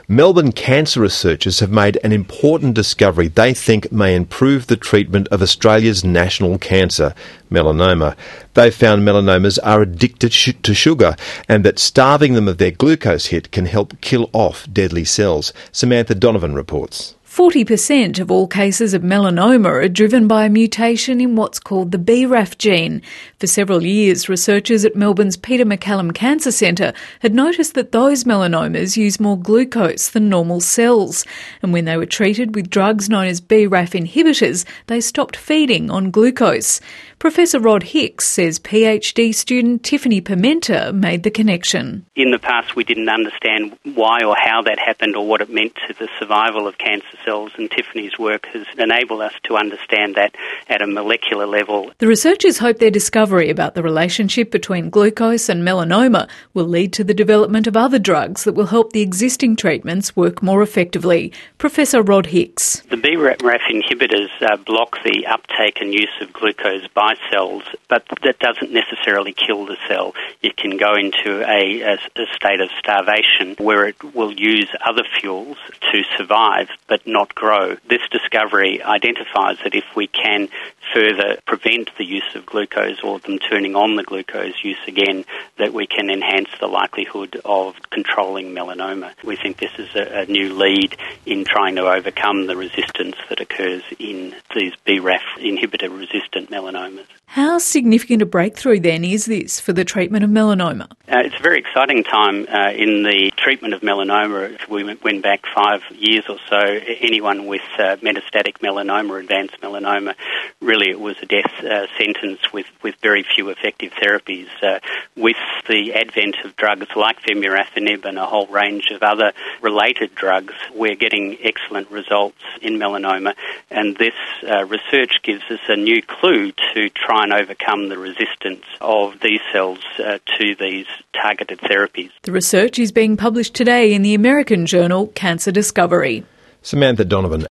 Melbourne cancer researchers have made an important discovery they think may improve the treatment of Australia's national cancer, melanoma. They've found melanomas are addicted to sugar and that starving them of their glucose hit can help kill off deadly cells. Samantha Donovan reports. 40% of all cases of melanoma are driven by a mutation in what's called the BRAF gene. For several years, researchers at Melbourne's Peter MacCallum Cancer Centre had noticed that those melanomas use more glucose than normal cells. And when they were treated with drugs known as BRAF inhibitors, they stopped feeding on glucose. Professor Rod Hicks says PhD student Tiffany Pimenta made the connection. In the past, we didn't understand why or how that happened or what it meant to the survival of cancer cells, and Tiffany's work has enabled us to understand that at a molecular level. The researchers hope their discovery about the relationship between glucose and melanoma will lead to the development of other drugs that will help the existing treatments work more effectively. Professor Rod Hicks. The BRAF inhibitors block the uptake and use of glucose by cells, but that doesn't necessarily kill the cell. It can go into a state of starvation where it will use other fuels to survive but not grow. This discovery identifies that if we can further prevent the use of glucose or them turning on the glucose use again, that we can enhance the likelihood of controlling melanoma. We think this is a new lead in trying to overcome the resistance that occurs in these BRAF inhibitor-resistant melanomas. How significant a breakthrough then is this for the treatment of melanoma? It's a very exciting time in the treatment of melanoma. If we went back 5 years or so, anyone with metastatic melanoma, advanced melanoma, really it was a death sentence with very few effective therapies. With the advent of drugs like vemurafenib and a whole range of other related drugs, we're getting excellent results in melanoma, and this research gives us a new clue to try and overcome the resistance of these cells to these targeted therapies. The research is being published today in the American journal Cancer Discovery. Samantha Donovan.